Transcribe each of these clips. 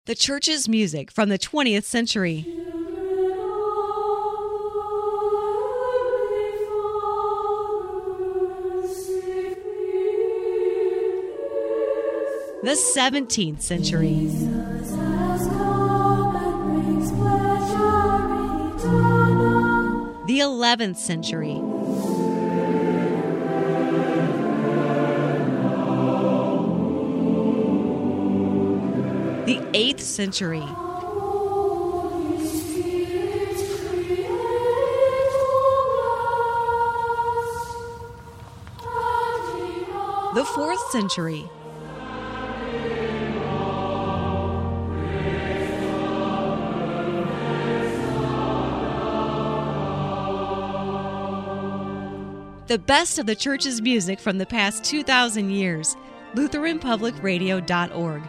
The church's music from the 20th century. The 17th century. The 11th century. The 8th century. The 4th century. The best of the church's music from the past 2,000 years. LutheranPublicRadio.org.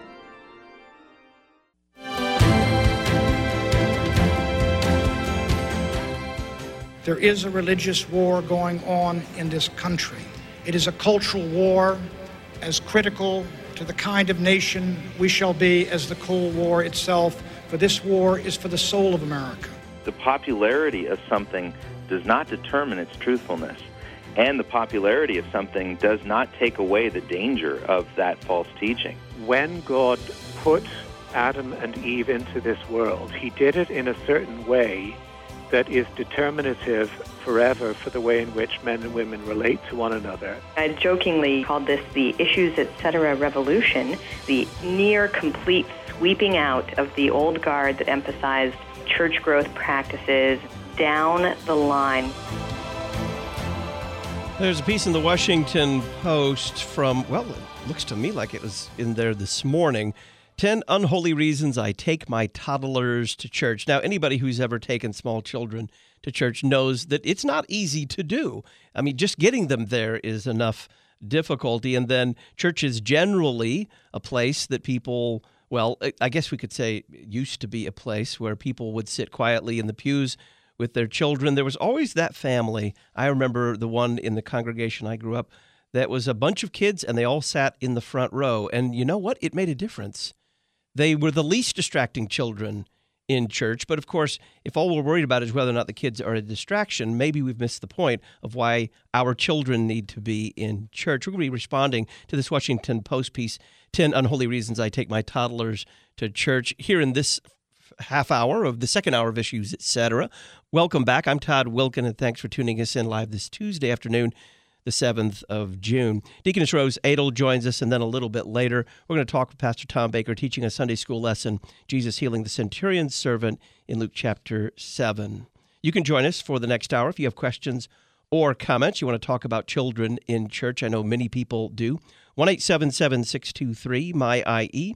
There is a religious war going on in this country. It is a cultural war as critical to the kind of nation we shall be as the Cold War itself, for this war is for the soul of America. The popularity of something does not determine its truthfulness, and the popularity of something does not take away the danger of that false teaching. When God put Adam and Eve into this world, he did it in a certain way that is determinative forever for the way in which men and women relate to one another. I jokingly called this the Issues Etc. revolution, the near complete sweeping out of the old guard that emphasized church growth practices down the line. There's a piece in the Washington Post from, well, it looks to me like it was in there this morning. 10 unholy reasons I take my toddlers to church. Now, anybody who's ever taken small children to church knows that it's not easy to do. I mean, just getting them there is enough difficulty. And then church is generally a place that people, well, I guess we could say it used to be a place where people would sit quietly in the pews with their children. There was always that family. I remember the one in the congregation I grew up that was a bunch of kids, and they all sat in the front row. And you know what? It made a difference. They were the least distracting children in church. But of course, if all we're worried about is whether or not the kids are a distraction, maybe we've missed the point of why our children need to be in church. We're going to be responding to this Washington Post piece, 10 Unholy Reasons I Take My Toddlers to Church, here in this half hour of the second hour of Issues, Etc. Welcome back. I'm Todd Wilken, and thanks for tuning us in live this Tuesday afternoon, the 7th of June. Deaconess Rose Adel joins us, and then a little bit later, we're going to talk with Pastor Tom Baker teaching a Sunday school lesson, Jesus Healing the Centurion's Servant in Luke chapter 7. You can join us for the next hour if you have questions or comments. You want to talk about children in church. I know many people do. 1-877-623-MY-IE,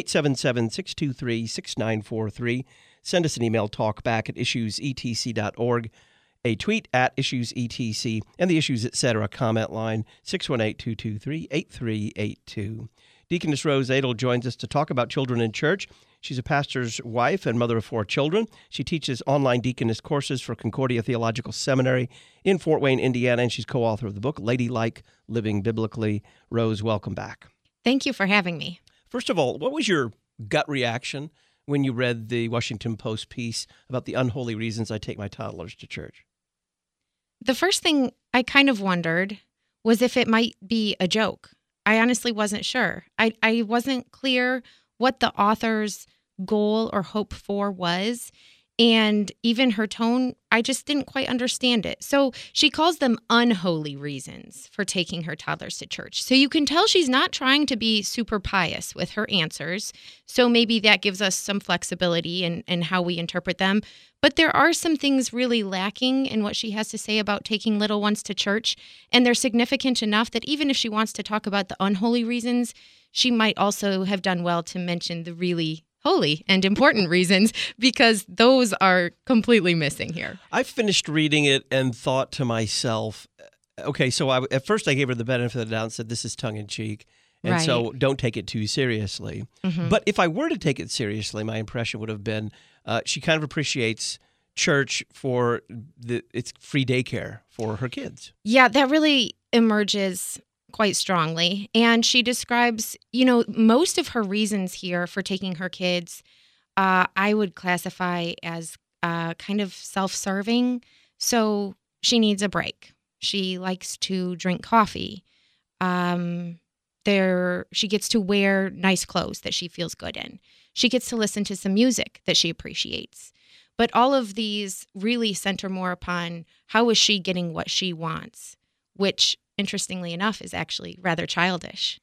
877-623-6943. Send us an email, talkback@issuesetc.org. A tweet at IssuesETC, and the Issues Etc. comment line, 618-223-8382. Deaconess Rose Adel joins us to talk about children in church. She's a pastor's wife and mother of 4 children. She teaches online deaconess courses for Concordia Theological Seminary in Fort Wayne, Indiana, and she's co-author of the book, Ladylike, Living Biblically. Rose, welcome back. Thank you for having me. First of all, what was your gut reaction when you read the Washington Post piece about the unholy reasons I take my toddlers to church? The first thing I kind of wondered was if it might be a joke. I honestly wasn't sure. I wasn't clear what the author's goal or hope for was. And even her tone, I just didn't quite understand it. So she calls them unholy reasons for taking her toddlers to church. So you can tell she's not trying to be super pious with her answers. So maybe that gives us some flexibility in how we interpret them. But there are some things really lacking in what she has to say about taking little ones to church. And they're significant enough that even if she wants to talk about the unholy reasons, she might also have done well to mention the really holy and important reasons, because those are completely missing here. I finished reading it and thought to myself, okay, so at first I gave her the benefit of the doubt and said, this is tongue-in-cheek, and so don't take it too seriously. Mm-hmm. But if I were to take it seriously, my impression would have been she kind of appreciates church for it's free daycare for her kids. Yeah, that really emerges quite strongly. And she describes, most of her reasons here for taking her kids, I would classify as kind of self-serving. So she needs a break. She likes to drink coffee. She gets to wear nice clothes that she feels good in. She gets to listen to some music that she appreciates. But all of these really center more upon how is she getting what she wants, which, interestingly enough, is actually rather childish.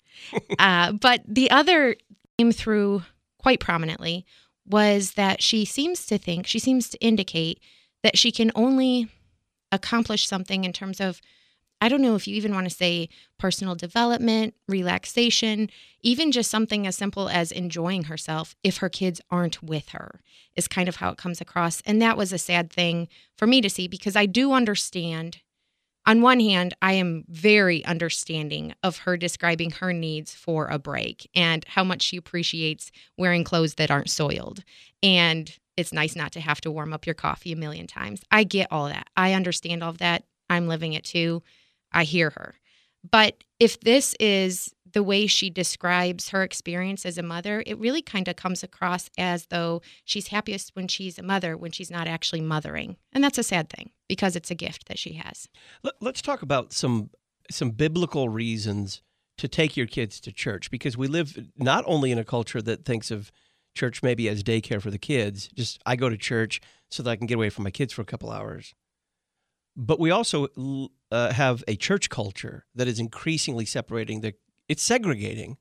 But the other came through quite prominently was that she seems to indicate that she can only accomplish something in terms of, I don't know if you even want to say personal development, relaxation, even just something as simple as enjoying herself if her kids aren't with her is kind of how it comes across. And that was a sad thing for me to see, because I do understand. On one hand, I am very understanding of her describing her needs for a break and how much she appreciates wearing clothes that aren't soiled. And it's nice not to have to warm up your coffee a million times. I get all that. I understand all of that. I'm living it too. I hear her. But if this is the way she describes her experience as a mother, it really kind of comes across as though she's happiest when she's a mother, when she's not actually mothering. And that's a sad thing because it's a gift that she has. Let's talk about some biblical reasons to take your kids to church, because we live not only in a culture that thinks of church maybe as daycare for the kids, just I go to church so that I can get away from my kids for a couple hours. But we also have a church culture that is increasingly separating it's segregating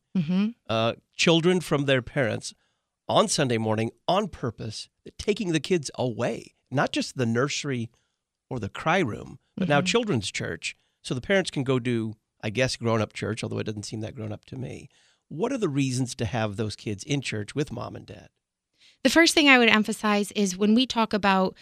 children from their parents on Sunday morning on purpose, taking the kids away, not just the nursery or the cry room, but now children's church, so the parents can go do, I guess, grown-up church, although it doesn't seem that grown-up to me. What are the reasons to have those kids in church with mom and dad? The first thing I would emphasize is when we talk about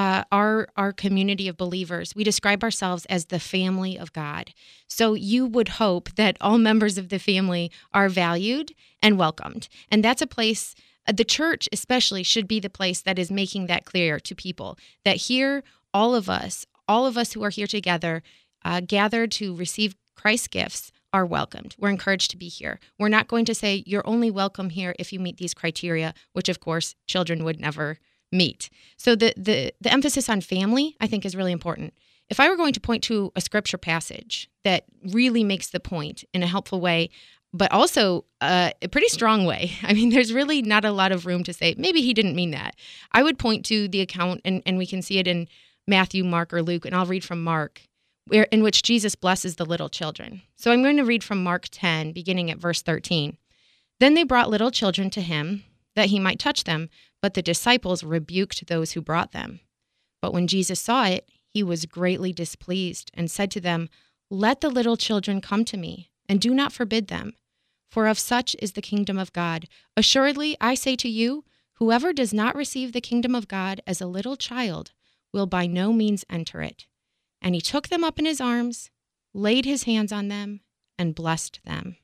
our community of believers, we describe ourselves as the family of God. So you would hope that all members of the family are valued and welcomed. And that's a place, the church especially, should be the place that is making that clear to people, that here, all of us who are here together, gathered to receive Christ's gifts, are welcomed. We're encouraged to be here. We're not going to say you're only welcome here if you meet these criteria, which of course children would never meet. So the emphasis on family, I think, is really important. If I were going to point to a scripture passage that really makes the point in a helpful way, but also a pretty strong way, I mean, there's really not a lot of room to say, maybe he didn't mean that. I would point to the account, and we can see it in Matthew, Mark, or Luke, and I'll read from Mark, in which Jesus blesses the little children. So I'm going to read from Mark 10, beginning at verse 13. Then they brought little children to him, that he might touch them, but the disciples rebuked those who brought them. But when Jesus saw it, he was greatly displeased, and said to them, Let the little children come to me, and do not forbid them, for of such is the kingdom of God. Assuredly, I say to you, whoever does not receive the kingdom of God as a little child will by no means enter it. And he took them up in his arms, laid his hands on them, and blessed them.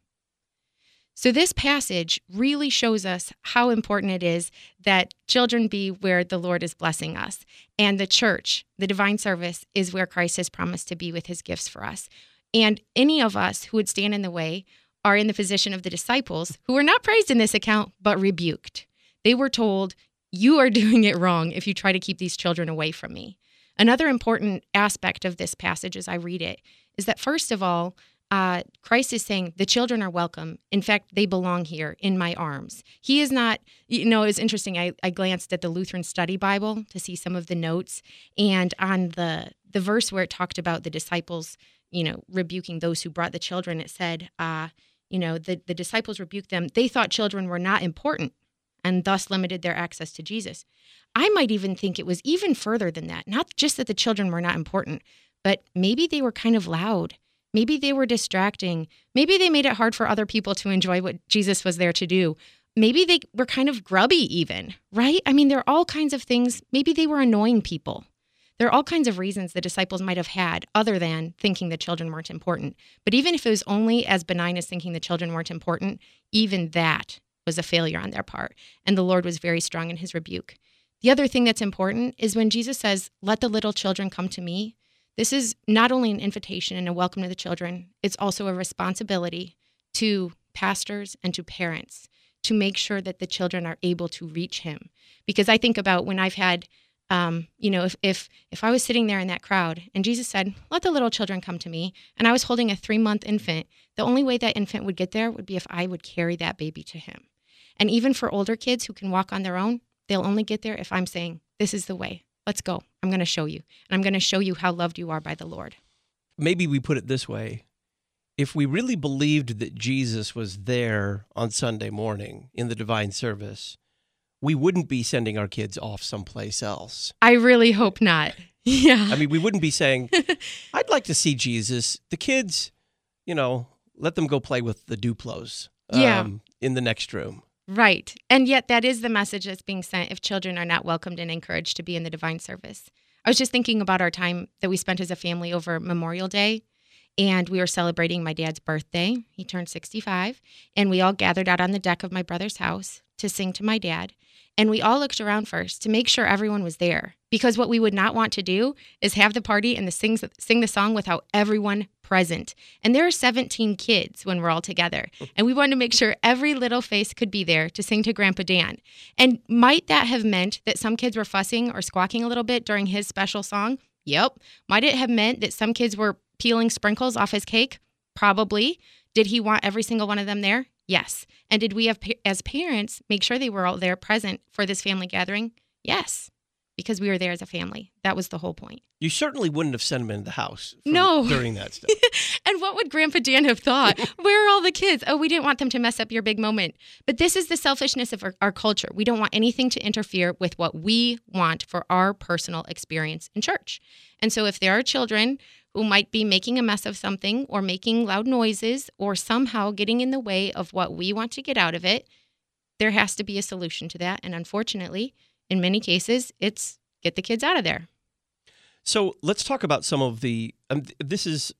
So this passage really shows us how important it is that children be where the Lord is blessing us. And the church, the divine service, is where Christ has promised to be with his gifts for us. And any of us who would stand in the way are in the position of the disciples, who were not praised in this account, but rebuked. They were told, you are doing it wrong if you try to keep these children away from me. Another important aspect of this passage as I read it is that, first of all, Christ is saying the children are welcome. In fact, they belong here in my arms. He is not, it was interesting. I glanced at the Lutheran Study Bible to see some of the notes. And on the verse where it talked about the disciples, rebuking those who brought the children, it said, the disciples rebuked them. They thought children were not important and thus limited their access to Jesus. I might even think it was even further than that. Not just that the children were not important, but maybe they were kind of loud. Maybe they were distracting. Maybe they made it hard for other people to enjoy what Jesus was there to do. Maybe they were kind of grubby even, right? I mean, there are all kinds of things. Maybe they were annoying people. There are all kinds of reasons the disciples might have had other than thinking the children weren't important. But even if it was only as benign as thinking the children weren't important, even that was a failure on their part. And the Lord was very strong in his rebuke. The other thing that's important is when Jesus says, let the little children come to me, This is not only an invitation and a welcome to the children, it's also a responsibility to pastors and to parents to make sure that the children are able to reach him. Because I think about when I've had, if I was sitting there in that crowd and Jesus said, let the little children come to me, and I was holding a 3-month infant, the only way that infant would get there would be if I would carry that baby to him. And even for older kids who can walk on their own, they'll only get there if I'm saying, this is the way. Let's go. I'm going to show you. And I'm going to show you how loved you are by the Lord. Maybe we put it this way. If we really believed that Jesus was there on Sunday morning in the divine service, we wouldn't be sending our kids off someplace else. I really hope not. Yeah. I mean, we wouldn't be saying, I'd like to see Jesus. The kids, let them go play with the Duplos in the next room. Right. And yet that is the message that's being sent if children are not welcomed and encouraged to be in the divine service. I was just thinking about our time that we spent as a family over Memorial Day, and we were celebrating my dad's birthday. He turned 65, and we all gathered out on the deck of my brother's house to sing to my dad. And we all looked around first to make sure everyone was there, because what we would not want to do is have the party and sing the song without everyone present. And there are 17 kids when we're all together, and we wanted to make sure every little face could be there to sing to Grandpa Dan. And might that have meant that some kids were fussing or squawking a little bit during his special song? Yep. Might it have meant that some kids were peeling sprinkles off his cake? Probably. Did he want every single one of them there? Yes. And did we, as parents, make sure they were all there present for this family gathering? Yes, because we were there as a family. That was the whole point. You certainly wouldn't have sent them in the house during that stuff. And what would Grandpa Dan have thought? Where are all the kids? Oh, we didn't want them to mess up your big moment. But this is the selfishness of our culture. We don't want anything to interfere with what we want for our personal experience in church. And so if there are children who might be making a mess of something or making loud noises or somehow getting in the way of what we want to get out of it, there has to be a solution to that. And unfortunately, in many cases, it's get the kids out of there. So let's talk about some of the, this is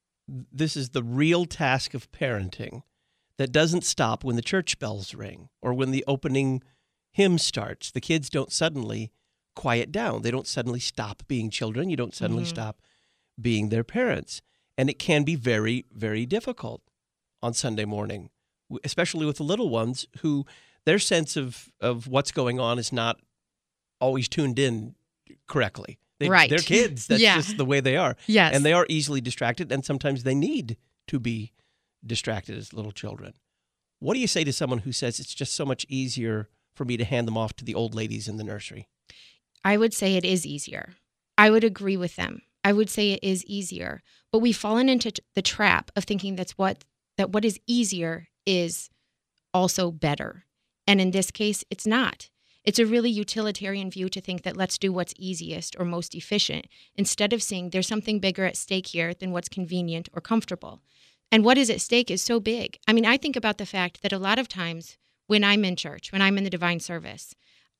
the real task of parenting that doesn't stop when the church bells ring or when the opening hymn starts. The kids don't suddenly quiet down. They don't suddenly stop being children. You don't suddenly stop being their parents. And it can be very, very difficult on Sunday morning, especially with the little ones who their sense of what's going on is not always tuned in correctly. Right. They're kids. That's just the way they are. Yes. And they are easily distracted, and sometimes they need to be distracted as little children. What do you say to someone who says it's just so much easier for me to hand them off to the old ladies in the nursery? I would say it is easier. I would agree with them. I would say it is easier. But we've fallen into the trap of thinking that what is easier is also better. And in this case, it's not. It's a really utilitarian view to think that let's do what's easiest or most efficient, instead of seeing there's something bigger at stake here than what's convenient or comfortable. And what is at stake is so big. I mean, I think about the fact that a lot of times when I'm in church, when I'm in the divine service,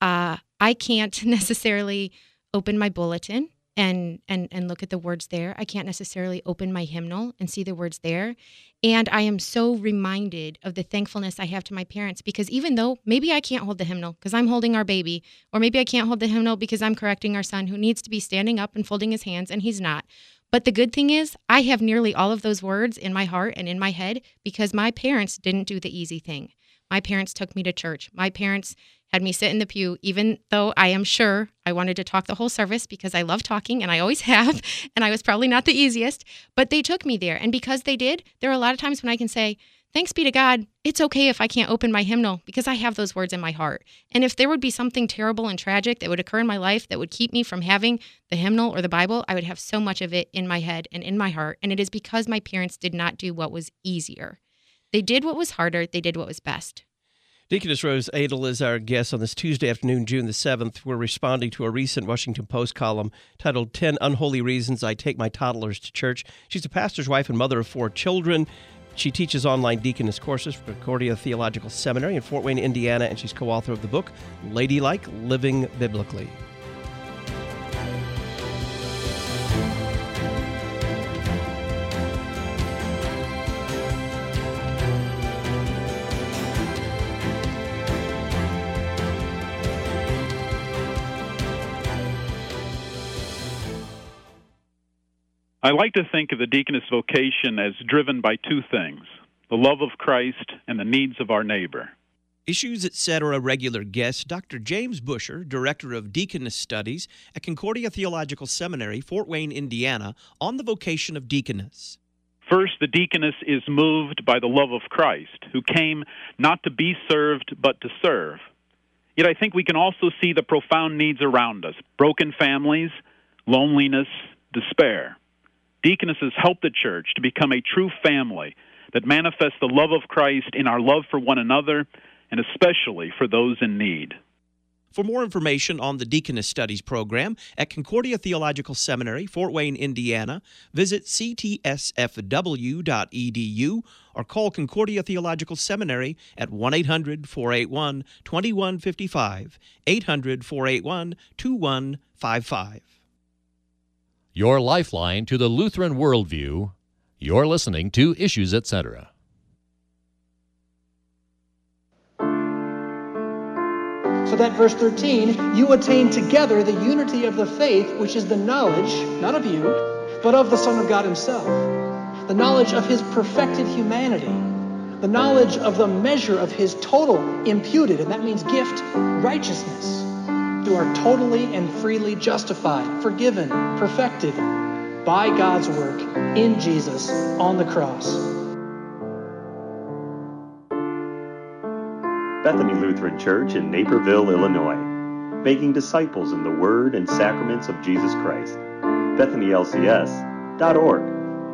I can't necessarily open my bulletin and look at the words there. I can't necessarily open my hymnal and see the words there. And I am so reminded of the thankfulness I have to my parents, because even though maybe I can't hold the hymnal because I'm holding our baby, or maybe I can't hold the hymnal because I'm correcting our son who needs to be standing up and folding his hands, and he's not. But the good thing is I have nearly all of those words in my heart and in my head because my parents didn't do the easy thing. My parents took me to church. My parents had me sit in the pew, even though I am sure I wanted to talk the whole service because I love talking, and I always have, and I was probably not the easiest, but they took me there. And because they did, there are a lot of times when I can say, thanks be to God, it's okay if I can't open my hymnal because I have those words in my heart. And if there would be something terrible and tragic that would occur in my life that would keep me from having the hymnal or the Bible, I would have so much of it in my head and in my heart. And it is because my parents did not do what was easier. They did what was harder. They did what was best. Deaconess Rose Adel is our guest on this Tuesday afternoon, June the 7th. We're responding to a recent Washington Post column titled 10 Unholy Reasons I Take My Toddlers to Church. She's a pastor's wife and mother of 4 children. She teaches online deaconess courses for Concordia Theological Seminary in Fort Wayne, Indiana, and she's co-author of the book, Ladylike, Living Biblically. I like to think of the deaconess vocation as driven by two things, the love of Christ and the needs of our neighbor. Issues Etc. regular guest, Dr. James Busher, Director of Deaconess Studies at Concordia Theological Seminary, Fort Wayne, Indiana, on the vocation of deaconess. First, the deaconess is moved by the love of Christ, who came not to be served, but to serve. Yet I think we can also see the profound needs around us, broken families, loneliness, despair. Deaconesses help the church to become a true family that manifests the love of Christ in our love for one another, and especially for those in need. For more information on the Deaconess Studies program at Concordia Theological Seminary, Fort Wayne, Indiana, visit ctsfw.edu or call Concordia Theological Seminary at 1-800-481-2155, 800-481-2155. Your lifeline to the Lutheran worldview. You're listening to Issues Etc. So that verse 13, you attain together the unity of the faith, which is the knowledge, not of you, but of the Son of God himself. The knowledge of his perfected humanity. The knowledge of the measure of his total imputed, and that means gift, righteousness. You are totally and freely justified, forgiven, perfected by God's work in Jesus on the cross. Bethany Lutheran Church in Naperville, Illinois, making disciples in the Word and sacraments of Jesus Christ. BethanyLCS.org.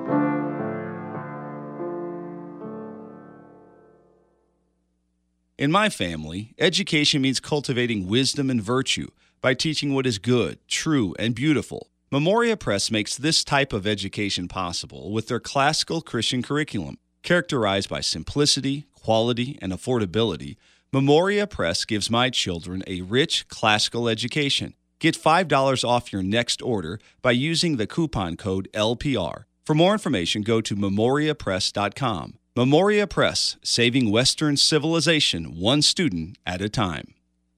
In my family, education means cultivating wisdom and virtue by teaching what is good, true, and beautiful. Memoria Press makes this type of education possible with their classical Christian curriculum. Characterized by simplicity, quality, and affordability, Memoria Press gives my children a rich classical education. Get $5 off your next order by using the coupon code LPR. For more information, go to memoriapress.com. Memoria Press, saving Western civilization one student at a time.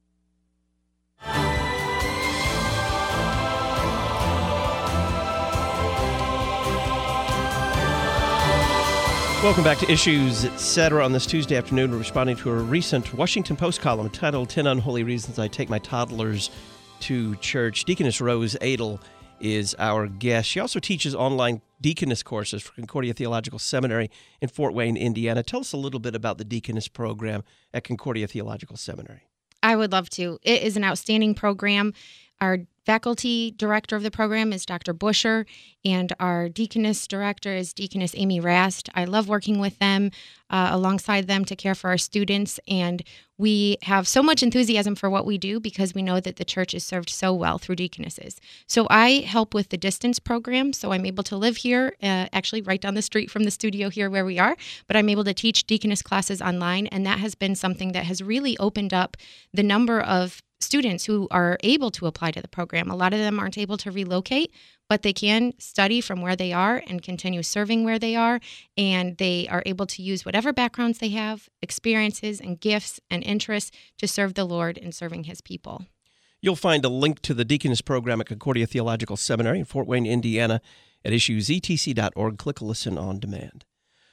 Welcome back to Issues Etc. On this Tuesday afternoon, we're responding to a recent Washington Post column titled 10 Unholy Reasons I Take My Toddlers to Church. Deaconess Rose Adel is our guest. She also teaches online deaconess courses for Concordia Theological Seminary in Fort Wayne, Indiana. Tell us a little bit about the deaconess program at Concordia Theological Seminary. I would love to. It is an outstanding program. Our faculty director of the program is Dr. Busher, and our deaconess director is Deaconess Amy Rast. I love working with them, alongside them to care for our students, and we have so much enthusiasm for what we do because we know that the church is served so well through deaconesses. So I help with the distance program, so I'm able to live here, actually right down the street from the studio here where we are, but I'm able to teach deaconess classes online, and that has been something that has really opened up the number of students who are able to apply to the program. A lot of them aren't able to relocate, but they can study from where they are and continue serving where they are, and they are able to use whatever backgrounds they have, experiences and gifts and interests to serve the Lord in serving his people. You'll find a link to the deaconess program at Concordia Theological Seminary in Fort Wayne, Indiana at issuesetc.org. Click Listen on Demand.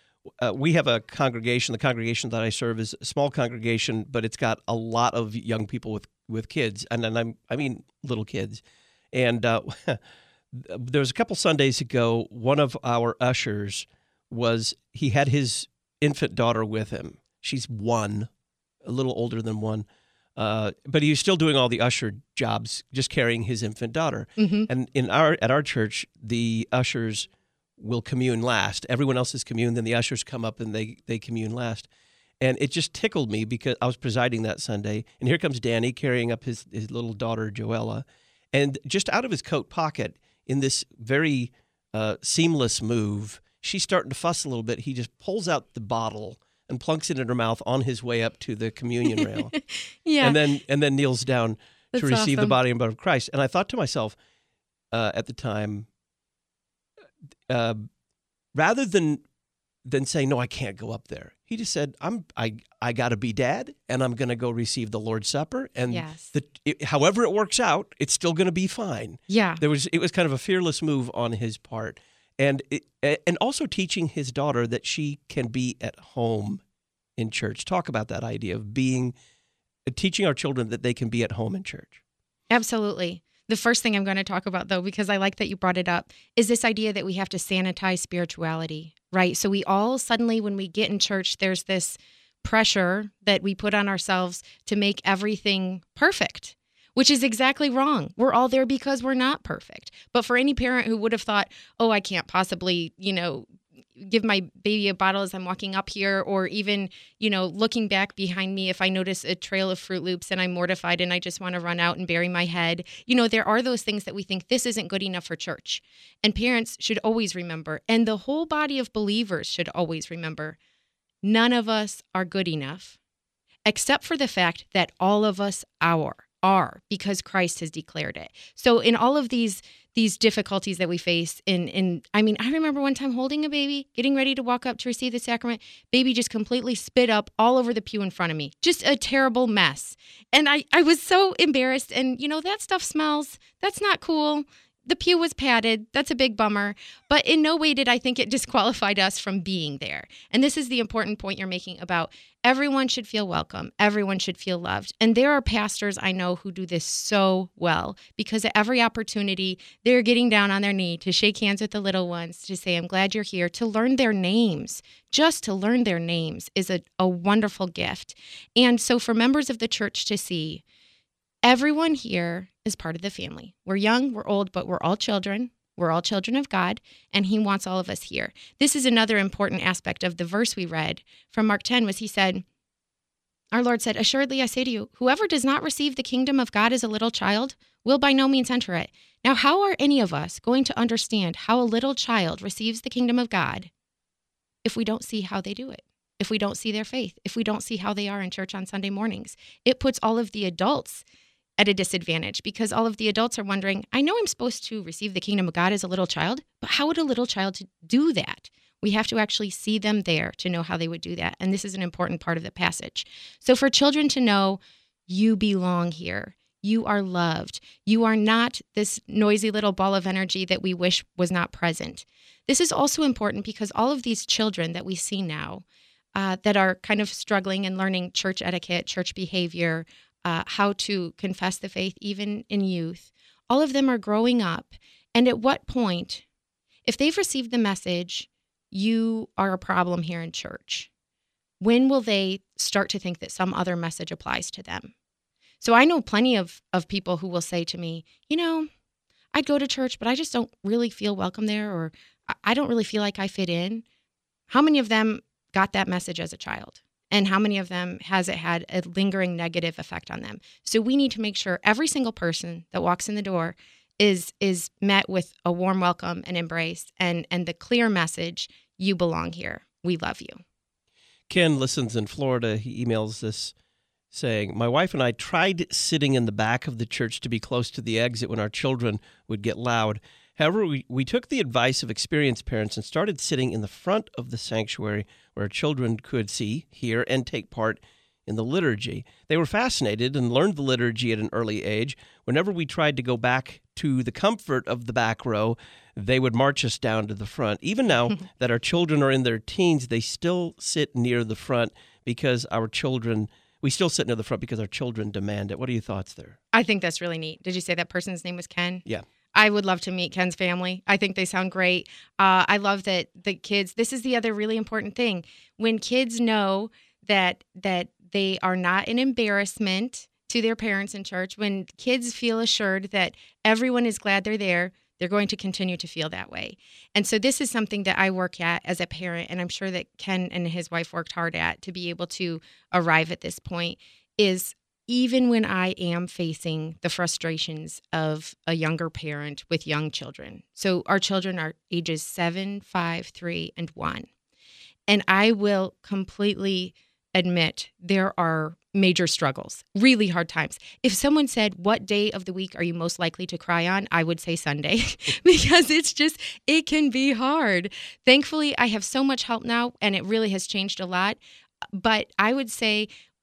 We have a congregation. The congregation that I serve is a small congregation, but it's got a lot of young people with kids, and then I mean little kids. And there was a couple Sundays ago, one of our ushers he had his infant daughter with him. She's one, a little older than one, but he was still doing all the usher jobs, just carrying his infant daughter. Mm-hmm. And at our church, the ushers will commune last. Everyone else is commune, then the ushers come up and they commune last. And it just tickled me because I was presiding that Sunday, and here comes Danny carrying up his little daughter, Joella, and just out of his coat pocket, in this very seamless move, she's starting to fuss a little bit. He just pulls out the bottle and plunks it in her mouth on his way up to the communion rail. Yeah. And then kneels down to receive the body and blood of Christ. And I thought to myself at the time, rather than saying, no, I can't go up there, he just said, I got to be dad, and I'm going to go receive the Lord's Supper, and yes. However it works out, it's still going to be fine. Yeah, it was kind of a fearless move on his part, and also teaching his daughter that she can be at home in church. Talk about that idea of teaching our children that they can be at home in church. Absolutely. The first thing I'm going to talk about, though, because I like that you brought it up, is this idea that we have to sanitize spirituality, right? So we all suddenly, when we get in church, there's this pressure that we put on ourselves to make everything perfect, which is exactly wrong. We're all there because we're not perfect. But for any parent who would have thought, oh, I can't possibly, give my baby a bottle as I'm walking up here, or even, looking back behind me if I notice a trail of Fruit Loops and I'm mortified and I just want to run out and bury my head. There are those things that we think this isn't good enough for church. And parents should always remember, and the whole body of believers should always remember, none of us are good enough, except for the fact that all of us are, because Christ has declared it. So in all of these difficulties that we face I remember one time holding a baby, getting ready to walk up to receive the sacrament, baby just completely spit up all over the pew in front of me. Just a terrible mess. And I was so embarrassed, and that stuff smells. That's not cool. The pew was padded. That's a big bummer. But in no way did I think it disqualified us from being there. And this is the important point you're making about everyone should feel welcome. Everyone should feel loved. And there are pastors I know who do this so well, because at every opportunity, they're getting down on their knee to shake hands with the little ones, to say, I'm glad you're here, to learn their names. Just to learn their names is a wonderful gift. And so for members of the church to see, everyone here is part of the family. We're young, we're old, but we're all children. We're all children of God, and he wants all of us here. This is another important aspect of the verse we read from Mark 10, was he said, our Lord said, assuredly I say to you, whoever does not receive the kingdom of God as a little child will by no means enter it. Now, how are any of us going to understand how a little child receives the kingdom of God if we don't see how they do it? If we don't see their faith, if we don't see how they are in church on Sunday mornings? It puts all of the adults at a disadvantage, because all of the adults are wondering, I know I'm supposed to receive the kingdom of God as a little child, but how would a little child do that? We have to actually see them there to know how they would do that. And this is an important part of the passage. So for children to know, you belong here. You are loved. You are not this noisy little ball of energy that we wish was not present. This is also important because all of these children that we see now that are kind of struggling and learning church etiquette, church behavior, how to confess the faith, even in youth, all of them are growing up. And at what point, if they've received the message, you are a problem here in church, when will they start to think that some other message applies to them? So I know plenty of people who will say to me, I'd go to church, but I just don't really feel welcome there, or I don't really feel like I fit in. How many of them got that message as a child? And how many of them has it had a lingering negative effect on them? So we need to make sure every single person that walks in the door is met with a warm welcome and embrace, and the clear message, you belong here. We love you. Ken listens in Florida. He emails this saying, my wife and I tried sitting in the back of the church to be close to the exit when our children would get loud. However, we took the advice of experienced parents and started sitting in the front of the sanctuary where our children could see, hear, and take part in the liturgy. They were fascinated and learned the liturgy at an early age. Whenever we tried to go back to the comfort of the back row, they would march us down to the front. Even now that our children are in their teens, they still sit near the front because we still sit near the front because our children demand it. What are your thoughts there? I think that's really neat. Did you say that person's name was Ken? Yeah. I would love to meet Ken's family. I think they sound great. I love that the kids, this is the other really important thing. When kids know that they are not an embarrassment to their parents in church, when kids feel assured that everyone is glad they're there, they're going to continue to feel that way. And so this is something that I work at as a parent, and I'm sure that Ken and his wife worked hard at to be able to arrive at this point, is even when I am facing the frustrations of a younger parent with young children. So our children are ages 7, 5, 3, and 1. And I will completely admit there are major struggles, really hard times. If someone said, what day of the week are you most likely to cry on? I would say Sunday because it can be hard. Thankfully, I have so much help now, and it really has changed a lot. But I would say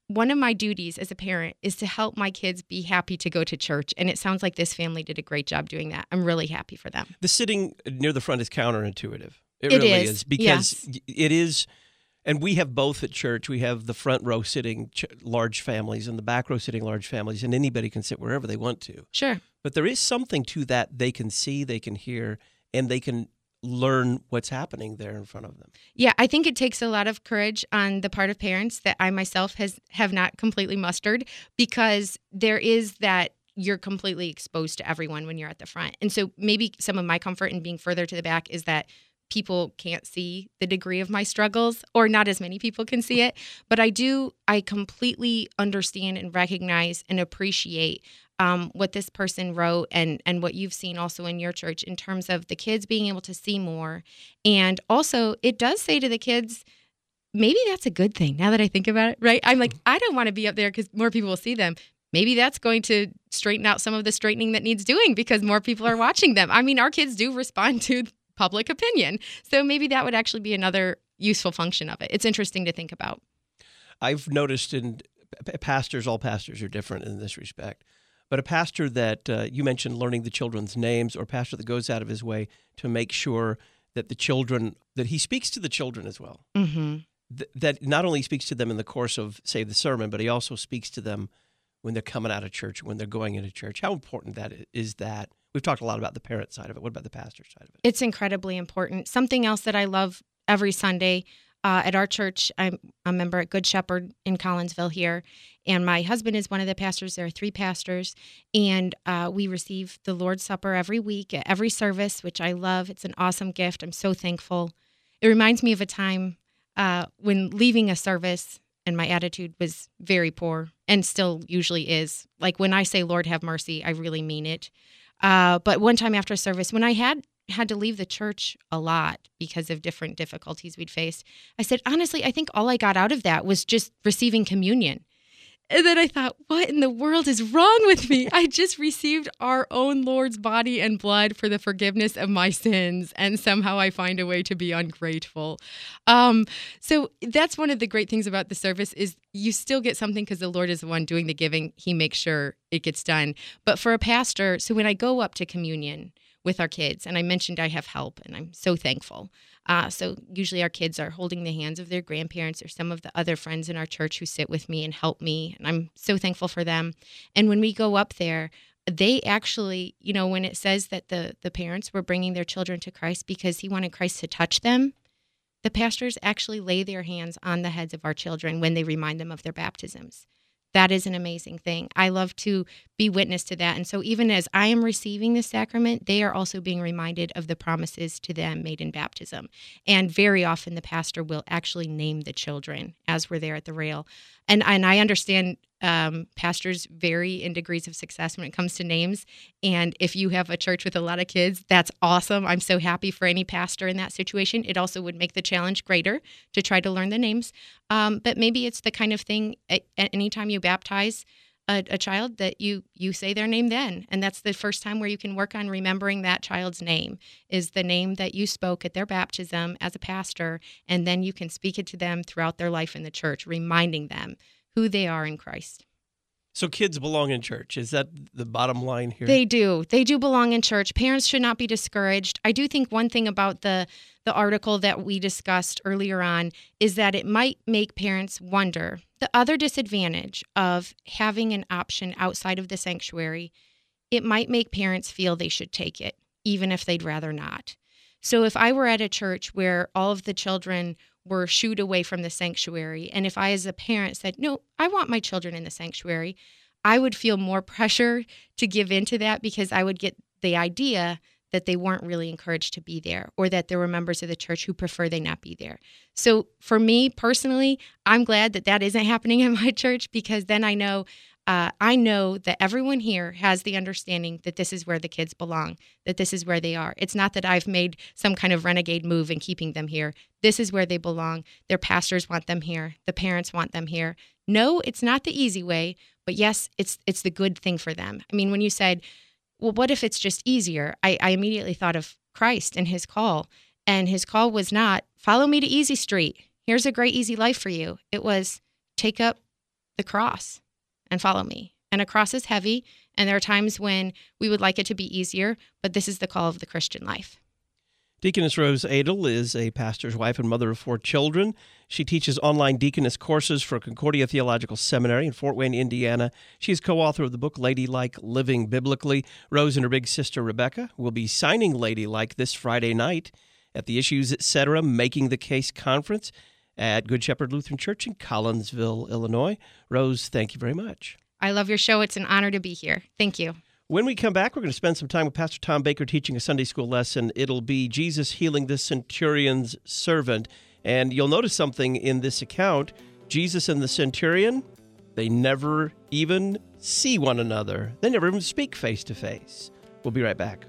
one of my duties as a parent is to help my kids be happy to go to church. And it sounds like this family did a great job doing that. I'm really happy for them. The sitting near the front is counterintuitive. It It really is, is because it is. And we have both at church. We have the front row sitting large families and the back row sitting large families, and anybody can sit wherever they want to. Sure. But there is something to that they can see, they can hear, and they can learn what's happening there in front of them. Yeah, I think it takes a lot of courage on the part of parents that I myself have not completely mustered, because there is that you're completely exposed to everyone when you're at the front. And so maybe some of my comfort in being further to the back is that people can't see the degree of my struggles, or not as many people can see it. But I completely understand and recognize and appreciate what this person wrote and what you've seen also in your church in terms of the kids being able to see more. And also it does say to the kids, maybe that's a good thing now that I think about it, right? I'm like, I don't want to be up there because more people will see them. Maybe that's going to straighten out some of the straightening that needs doing because more people are watching them. I mean, our kids do respond to public opinion. So maybe that would actually be another useful function of it. It's interesting to think about. I've noticed in pastors, all pastors are different in this respect, but a pastor that you mentioned learning the children's names, or a pastor that goes out of his way to make sure that the children, that he speaks to the children as well. Mm-hmm. That not only speaks to them in the course of, say, the sermon, but he also speaks to them when they're coming out of church, when they're going into church. How important that is that? We've talked a lot about the parent side of it. What about the pastor side of it? It's incredibly important. Something else that I love every Sunday at our church, I'm a member at Good Shepherd in Collinsville here, and my husband is one of the pastors. There are 3 pastors, and we receive the Lord's Supper every week at every service, which I love. It's an awesome gift. I'm so thankful. It reminds me of a time when leaving a service, and my attitude was very poor, and still usually is. Like when I say, Lord, have mercy, I really mean it. But one time after service, when I had to leave the church a lot because of different difficulties we'd faced, I said, honestly, I think all I got out of that was just receiving communion. And then I thought, what in the world is wrong with me? I just received our own Lord's body and blood for the forgiveness of my sins, and somehow I find a way to be ungrateful. So that's one of the great things about the service is you still get something because the Lord is the one doing the giving. He makes sure it gets done. But for a pastor, so when I go up to communion with our kids, and I mentioned I have help, and I'm so thankful. So usually our kids are holding the hands of their grandparents or some of the other friends in our church who sit with me and help me, and I'm so thankful for them. And when we go up there, they actually, when it says that the parents were bringing their children to Christ because he wanted Christ to touch them, the pastors actually lay their hands on the heads of our children when they remind them of their baptisms. That is an amazing thing. I love to be witness to that. And so even as I am receiving the sacrament, they are also being reminded of the promises to them made in baptism. And very often the pastor will actually name the children as we're there at the rail. And I understand pastors vary in degrees of success when it comes to names. And if you have a church with a lot of kids, that's awesome. I'm so happy for any pastor in that situation. It also would make the challenge greater to try to learn the names. But maybe it's the kind of thing at any time you baptize a child that you say their name then. And that's the first time where you can work on remembering that child's name, is the name that you spoke at their baptism as a pastor. And then you can speak it to them throughout their life in the church, reminding them who they are in Christ. So kids belong in church. Is that the bottom line here? They do. They do belong in church. Parents should not be discouraged. I do think one thing about the article that we discussed earlier on is that it might make parents wonder the other disadvantage of having an option outside of the sanctuary. It might make parents feel they should take it, even if they'd rather not. So if I were at a church where all of the children were shooed away from the sanctuary, and if I as a parent said, no, I want my children in the sanctuary, I would feel more pressure to give into that because I would get the idea that they weren't really encouraged to be there, or that there were members of the church who prefer they not be there. So for me personally, I'm glad that that isn't happening in my church, because then I know that everyone here has the understanding that this is where the kids belong, that this is where they are. It's not that I've made some kind of renegade move in keeping them here. This is where they belong. Their pastors want them here. The parents want them here. No, it's not the easy way, but yes, it's the good thing for them. I mean, when you said, well, what if it's just easier? I immediately thought of Christ and his call. And his call was not, follow me to Easy Street. Here's a great easy life for you. It was, take up the cross and follow me. And a cross is heavy, and there are times when we would like it to be easier, but this is the call of the Christian life. Deaconess Rose Adel is a pastor's wife and mother of 4 children. She teaches online deaconess courses for Concordia Theological Seminary in Fort Wayne, Indiana. She is co-author of the book Ladylike Living Biblically. Rose and her big sister Rebecca will be signing Ladylike this Friday night at the Issues Etc. Making the Case Conference at Good Shepherd Lutheran Church in Collinsville, Illinois. Rose, thank you very much. I love your show. It's an honor to be here. Thank you. When we come back, we're going to spend some time with Pastor Tom Baker teaching a Sunday school lesson. It'll be Jesus healing the centurion's servant. And you'll notice something in this account. Jesus and the centurion, they never even see one another. They never even speak face to face. We'll be right back.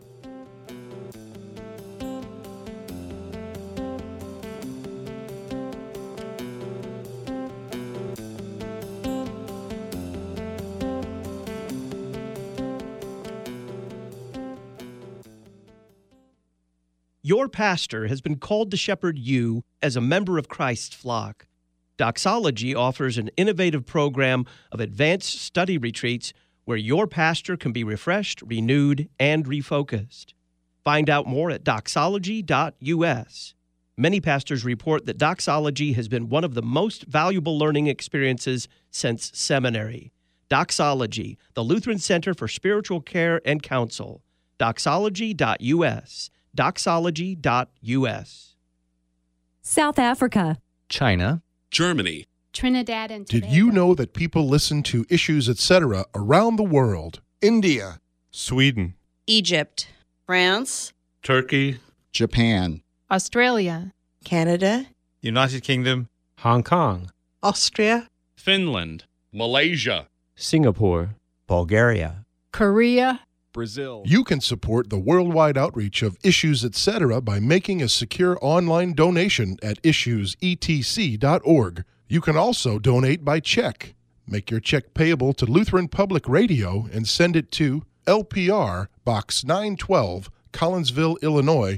Your pastor has been called to shepherd you as a member of Christ's flock. Doxology offers an innovative program of advanced study retreats where your pastor can be refreshed, renewed, and refocused. Find out more at doxology.us. Many pastors report that doxology has been one of the most valuable learning experiences since seminary. Doxology, the Lutheran Center for Spiritual Care and Counsel. Doxology.us. Doxology.us. South Africa. China. Germany. Trinidad and Tobago. Did you know that people listen to Issues Etc. around the world? India. Sweden. Egypt. France. Turkey. Japan. Australia. Canada. United Kingdom. Hong Kong. Austria. Finland. Malaysia. Singapore. Bulgaria. Korea. Brazil. You can support the worldwide outreach of Issues Etc. by making a secure online donation at issuesetc.org. You can also donate by check. Make your check payable to Lutheran Public Radio and send it to LPR Box 912, Collinsville, Illinois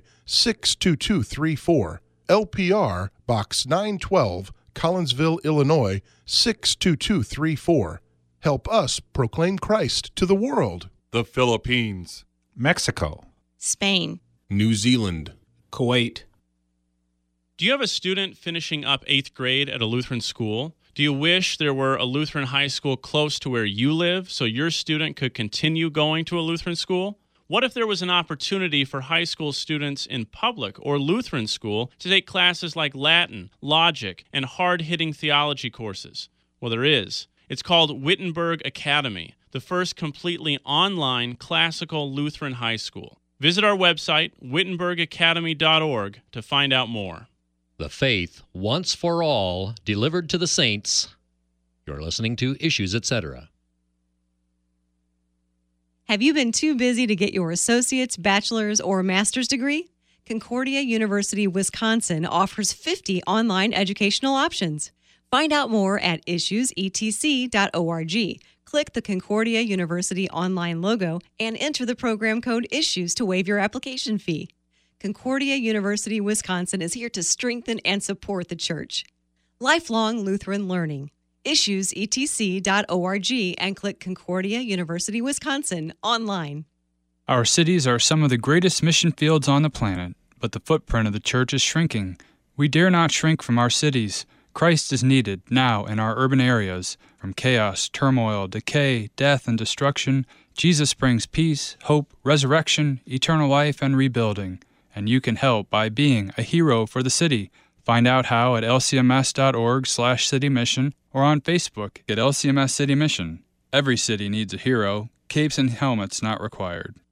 62234. LPR Box 912, Collinsville, Illinois 62234. Help us proclaim Christ to the world. The Philippines. Mexico. Spain. New Zealand. Kuwait. Do you have a student finishing up 8th grade at a Lutheran school? Do you wish there were a Lutheran high school close to where you live so your student could continue going to a Lutheran school? What if there was an opportunity for high school students in public or Lutheran school to take classes like Latin, logic, and hard-hitting theology courses? Well, there is. It's called Wittenberg Academy, the first completely online classical Lutheran high school. Visit our website, wittenbergacademy.org, to find out more. The faith, once for all, delivered to the saints. You're listening to Issues Etc. Have you been too busy to get your associate's, bachelor's, or master's degree? Concordia University, Wisconsin offers 50 online educational options. Find out more at issuesetc.org. Click the Concordia University online logo and enter the program code ISSUES to waive your application fee. Concordia University, Wisconsin is here to strengthen and support the church. Lifelong Lutheran Learning. issuesetc.org and click Concordia University, Wisconsin online. Our cities are some of the greatest mission fields on the planet, but the footprint of the church is shrinking. We dare not shrink from our cities. Christ is needed now in our urban areas. From chaos, turmoil, decay, death, and destruction, Jesus brings peace, hope, resurrection, eternal life, and rebuilding. And you can help by being a hero for the city. Find out how at lcms.org/citymission or on Facebook at LCMS City Mission. Every city needs a hero. Capes and helmets not required.